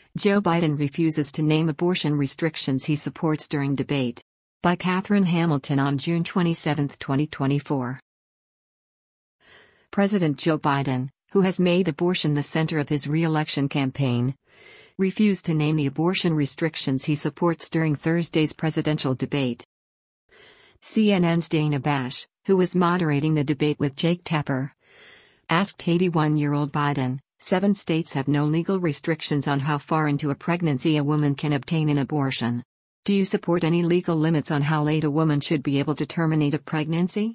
Joe Biden refuses to name abortion restrictions he supports during debate. By Catherine Hamilton on June 27, 2024. President Joe Biden, who has made abortion the center of his re-election campaign, refused to name the abortion restrictions he supports during Thursday's presidential debate. CNN's Dana Bash, who was moderating the debate with Jake Tapper, asked 81-year-old Biden, 7 states have no legal restrictions on how far into a pregnancy a woman can obtain an abortion. Do you support any legal limits on how late a woman should be able to terminate a pregnancy?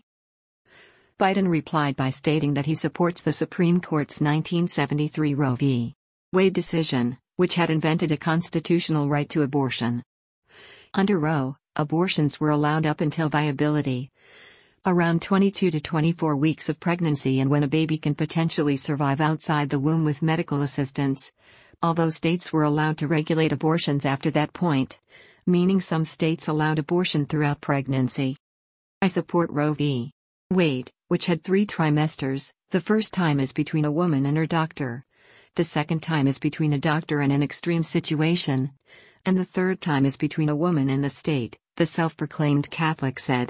Biden replied by stating that he supports the Supreme Court's 1973 Roe v. Wade decision, which had invented a constitutional right to abortion. Under Roe, abortions were allowed up until viability, around 22 to 24 weeks of pregnancy, and when a baby can potentially survive outside the womb with medical assistance, although states were allowed to regulate abortions after that point, meaning some states allowed abortion throughout pregnancy. I support Roe v. Wade, which had 3 trimesters. The first time is between a woman and her doctor. The second time is between a doctor and an extreme situation. And the third time is between a woman and the state, the self-proclaimed Catholic said.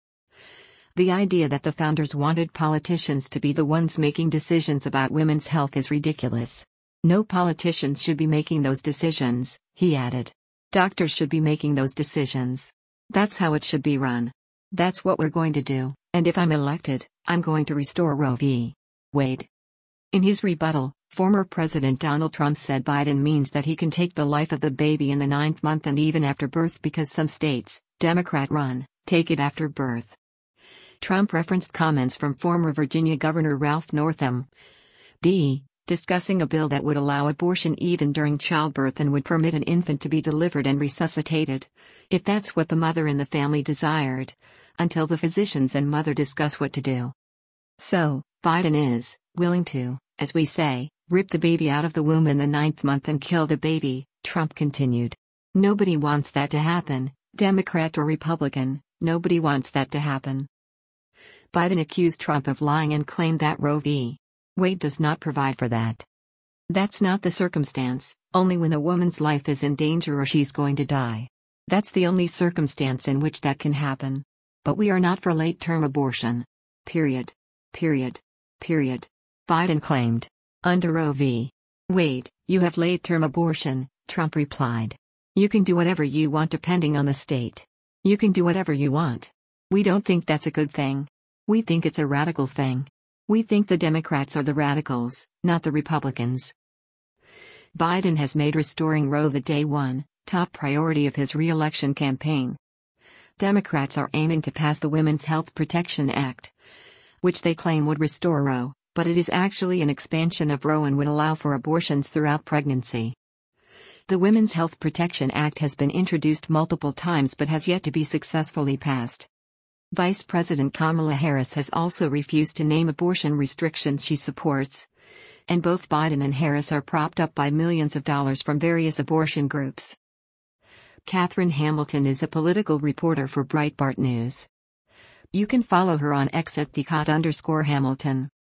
The idea that the founders wanted politicians to be the ones making decisions about women's health is ridiculous. No politicians should be making those decisions, he added. Doctors should be making those decisions. That's how it should be run. That's what we're going to do, and if I'm elected, I'm going to restore Roe v. Wade. In his rebuttal, former President Donald Trump said Biden means that he can take the life of the baby in the 9th month and even after birth because some states, Democrat-run, take it after birth. Trump referenced comments from former Virginia Governor Ralph Northam, D., discussing a bill that would allow abortion even during childbirth and would permit an infant to be delivered and resuscitated, if that's what the mother and the family desired, until the physicians and mother discuss what to do. So, Biden is willing to, as we say, rip the baby out of the womb in the 9th month and kill the baby, Trump continued. Nobody wants that to happen, Democrat or Republican, nobody wants that to happen. Biden accused Trump of lying and claimed that Roe v. Wade does not provide for that. That's not the circumstance, only when a woman's life is in danger or she's going to die. That's the only circumstance in which that can happen. But we are not for late-term abortion. Period. Period. Period. Biden claimed. Under Roe v. Wade, you have late-term abortion, Trump replied. You can do whatever you want depending on the state. You can do whatever you want. We don't think that's a good thing. We think it's a radical thing. We think the Democrats are the radicals, not the Republicans. Biden has made restoring Roe the day one, top priority of his re-election campaign. Democrats are aiming to pass the Women's Health Protection Act, which they claim would restore Roe, but it is actually an expansion of Roe and would allow for abortions throughout pregnancy. The Women's Health Protection Act has been introduced multiple times but has yet to be successfully passed. Vice President Kamala Harris has also refused to name abortion restrictions she supports, and both Biden and Harris are propped up by millions of dollars from various abortion groups. Catherine Hamilton is a political reporter for Breitbart News. You can follow her on X at @Hamilton.